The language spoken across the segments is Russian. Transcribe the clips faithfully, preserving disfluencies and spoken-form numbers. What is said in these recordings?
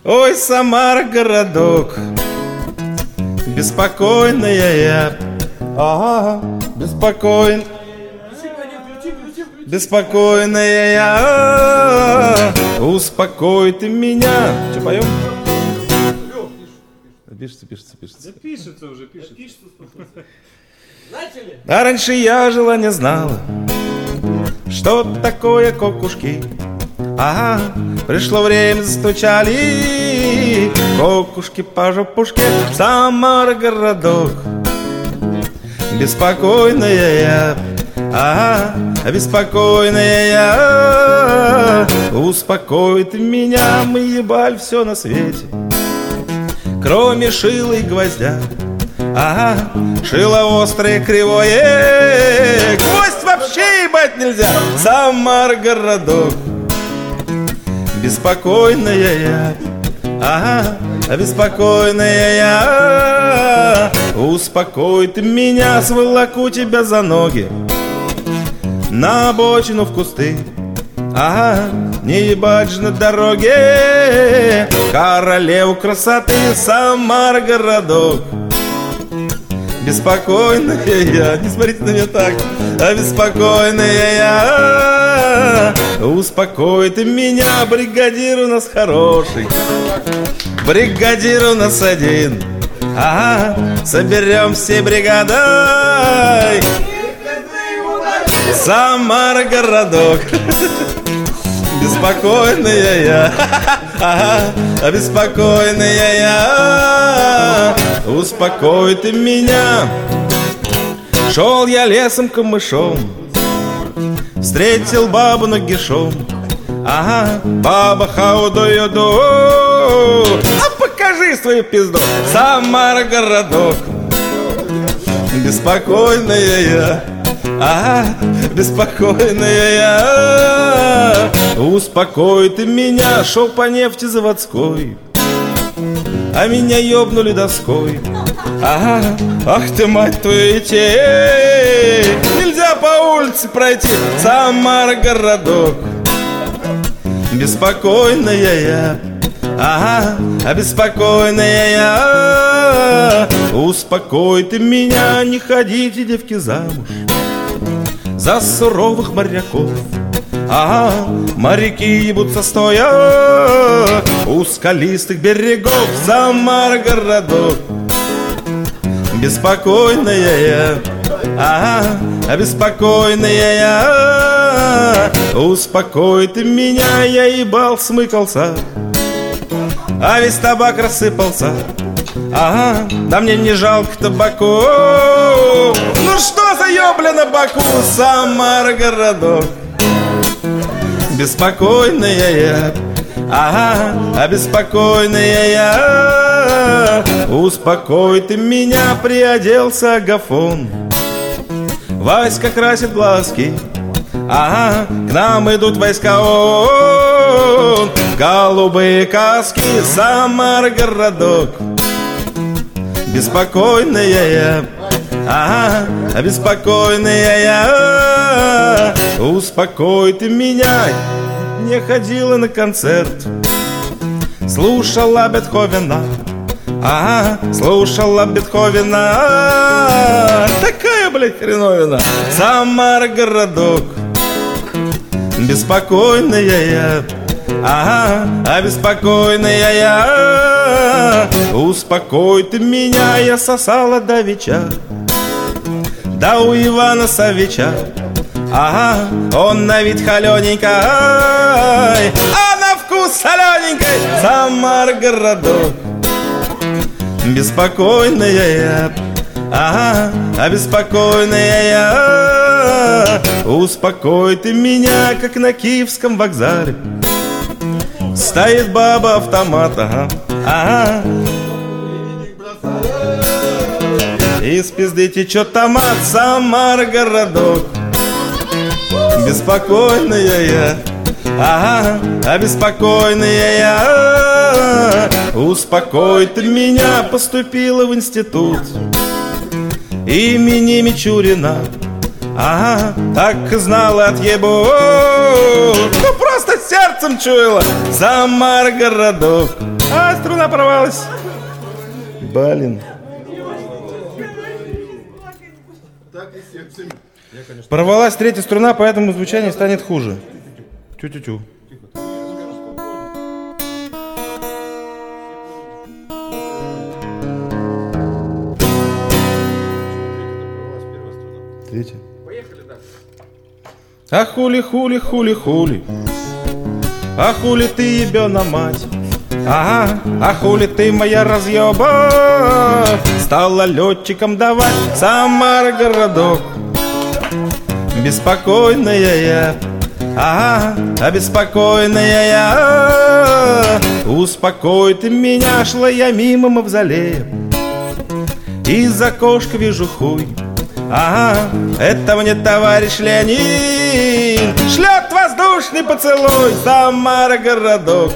Ой, Самара, городок, беспокойная я. Ага, беспокойная. Беспокойная я, успокой ты меня. Что, поем? Пишется, пишется, пишется. Да пишется уже, пишется. Начали? А раньше я жила, не знала, что такое кокушки. Ага, пришло время, застучали кокушки по жопушке. Самара, городок, беспокойная я. Ага, беспокойная я, успокой ты меня. Мы ебали все на свете, кроме шила и гвоздя. Ага, шило острое, кривое, гвоздь вообще ебать нельзя. Самара, городок, беспокойная я. Ага, беспокойная я, успокой ты меня. Сволоку тебя за ноги на обочину в кусты. Ага, не ебать же на дороге королеву красоты. Самара, городок, беспокойная я. Не смотрите на меня так. А беспокойная я, успокой ты меня. Бригадир у нас хороший, бригадир у нас один. Ага, соберем все бригадой. Самара, городок, беспокойная я. Ага, беспокойная я, успокой ты меня. Шел я лесом камышом, встретил бабу нагишом. Ага, баба хау-ду-ю-ду. А покажи свою пизду. Самара, городок, беспокойная я. Ага, беспокойная я, успокой ты меня. Шел по нефти заводской, а меня ёбнули доской. Ага, ах ты, мать твою, идти нельзя по улице пройти. Самара, городок, беспокойная я. Ага, беспокойная я, успокой ты меня. Не ходите, девки, замуж за суровых моряков. Ага, моряки ебутся стоя у скалистых берегов. Самара, городок, беспокойная я. Ага, беспокойная я, успокой ты меня. Я ебал, смыкался, а весь табак рассыпался. Ага, да мне не жалко табаку. Ну что за ёбля на боку? Самара, городок, беспокойная я. Ага, беспокойная я, успокой ты меня. Приоделся Агафон, Васька красит глазки. Ага, к нам идут войска, он, голубые каски. Самара, городок, беспокойная я. Ага, беспокойная я, успокой ты меня. Не ходила на концерт, слушала Бетховена. Ага, слушала Бетховена. Такая, блядь, хреновина. Самара, городок, беспокойная я. Ага, беспокойная я, успокой ты меня. Я сосала давеча, да у Ивана Савича. Ага, он на вид холененький, а на вкус солененький. Самара, городок, беспокойная я. Ага, беспокойная я, успокой ты меня. Как на Киевском вокзале стоит баба автомат. Ага, ага. Из пизды течет томат. Самара, городок, беспокойная я. Ага, беспокойная я, успокой ты меня. Поступила в институт имени Мичурина. Ага, так и знала, отъебу. Ну просто сердцем чуяла, Самара городок. А, струна порвалась. Блин. Порвалась третья струна, поэтому звучание станет хуже. Тю-тю-тю. Третья. Поехали дальше. А хули, хули, хули, хули. А хули ты, ебена мать. Ага, а хули ты, моя разъеба, стала летчиком давать. Самара городок. Беспокойная я. Ага, а беспокойная я. Успокой ты меня, шла я мимо мавзолея. Из окошка вижу хуй. Ага, это мне товарищ Ленин шлет воздушный поцелуй. Самара городок.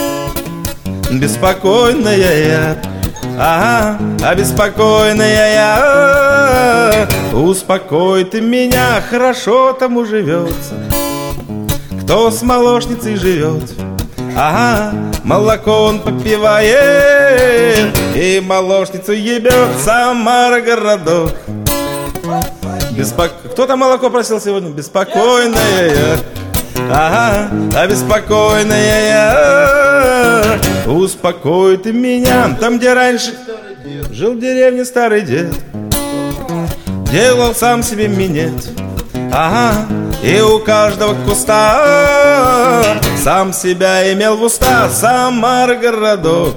Беспокойная я. Ага, а беспокойная я. Успокой ты меня, хорошо тому живется, кто с молочницей живет. Ага, молоко он попивает и молочницу ебет. Самара городок. Беспок... Кто там молоко просил сегодня? Беспокойная я. Ага, а беспокойная я. Успокой ты меня. Там, где раньше жил в деревне старый дед, делал сам себе минет. Ага, и у каждого куста сам себя имел в уста. Самара городок.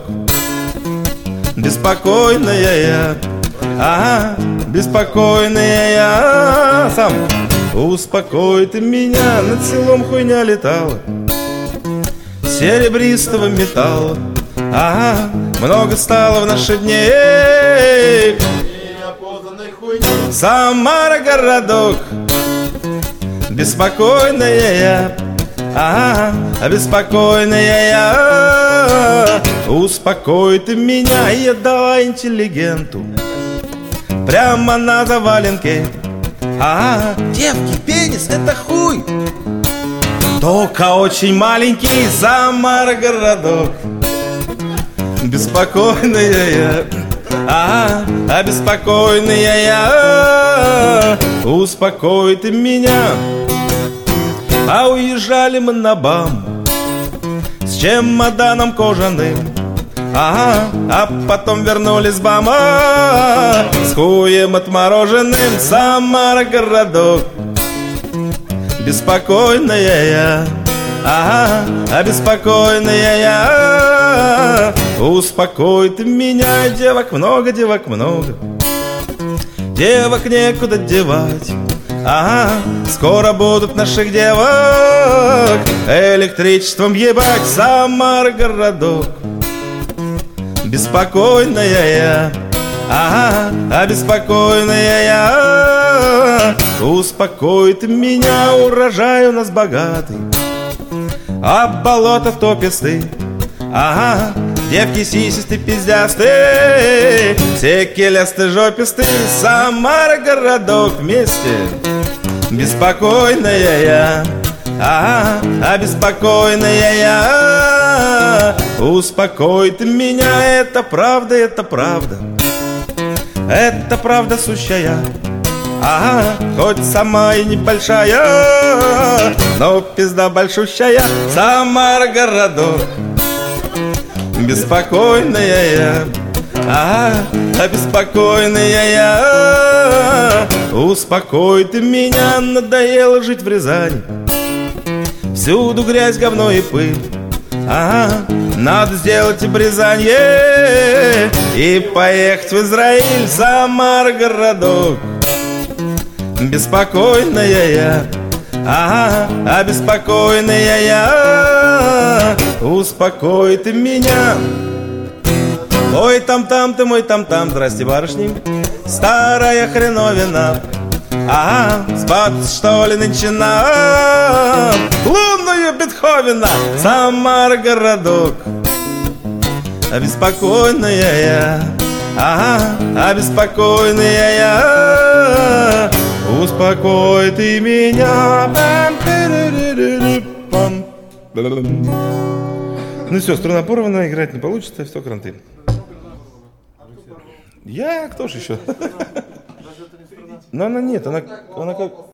Беспокойная я. Ага, беспокойная я. Сам. Успокой ты меня. Над селом хуйня летала серебристого металла. Ага, много стало в наши дни Самара городок. Беспокойная я. Ага, беспокойная я. Успокой ты меня. Я дала интеллигенту прямо на заваленке. Ага, девки, пенис это хуй, только очень маленький. Самара городок. Беспокойная я. Ага, а беспокойная я. Успокой ты меня. А уезжали мы на БАМ с чемоданом кожаным. Ага, а потом вернулись с БАМа с хуем отмороженным. Самара городок. Беспокойная я. Ага, а беспокойная я. Успокой ты меня. Девок много, девок много, девок некуда девать. Ага, скоро будут наших девок электричеством ебать. Самара городок. Беспокойная я. Ага, а беспокойная я. Успокой ты меня. Урожай у нас богатый, а болото то песты. Ага, девки сисисты, пиздясты, все келясты, жописты. Самара городок вместе. Беспокойная я. Ага, а беспокойная я. Успокой ты меня. Это правда, это правда, это правда сущая. Ага, хоть сама и небольшая, но пизда большущая. Самара городок. Беспокойная я. Ага, а беспокойная я. Успокой ты меня. Надоело жить в Рязани, всюду грязь, говно и пыль. Ага, надо сделать обрезание и поехать в Израиль. Самара городок. Беспокойная я. Ага, а беспокойная я. Успокой ты меня. Ой, там-там ты мой там-там. Здрасте, барышни. Старая хреновина. Ага, спать что ли начинам лунную Бетховена. Самара городок. Обеспокоенная я. Ага, обеспокоенная я. Успокой ты меня. Ну все, струна порвана, играть не получится, все, кранты. Я, кто же еще? Но она нет, она, она как...